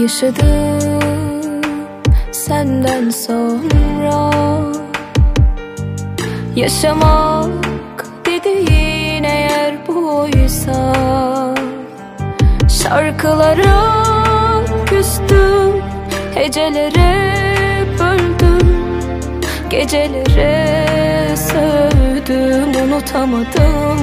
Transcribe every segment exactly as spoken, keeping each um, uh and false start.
Yaşadım senden sonra. Yaşamak dediğin eğer buysa, şarkılara küstüm, hecelere böldüm, gecelere sövdüm, unutamadım.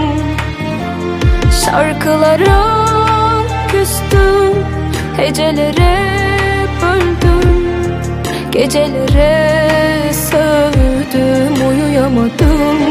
Şarkılara küstüm, hecelere böldüm, gecelere sövdüm, uyuyamadım.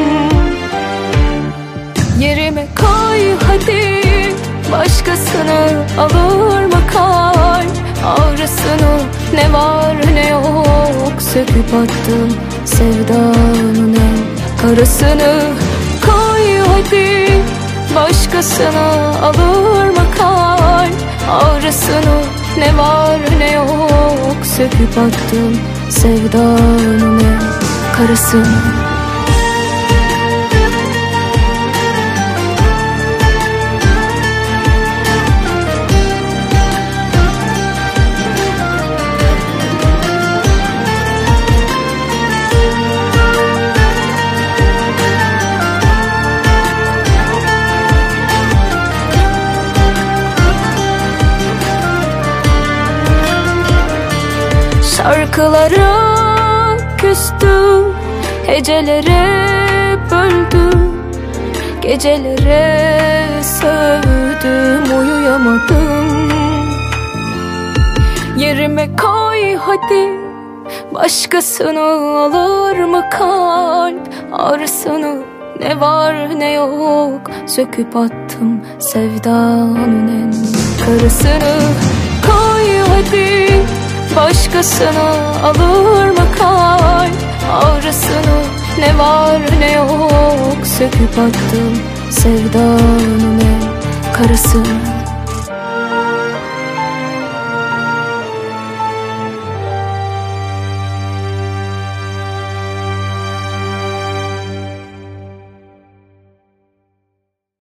Yerime koy hadi, başkasını alır mı kalp ağrısını? Ne var ne yok söküp attım sevdanın en karasını. Koy hadi, başkasını alır mı kalp ağrısını? Ne var ne yok söküp attım sevdanın en karasını. Şarkılara küstüm, hecelere böldüm, gecelere sövdüm, uyuyamadım. Yerime koy hadi, başkasını alır mı kalp ağrısını? Ne var ne yok söküp attım sevdanın en karasını. Koy hadi, başkasını alır mı kalp ağrısını? Ne var ne yok söküp attım sevdanın en karasını.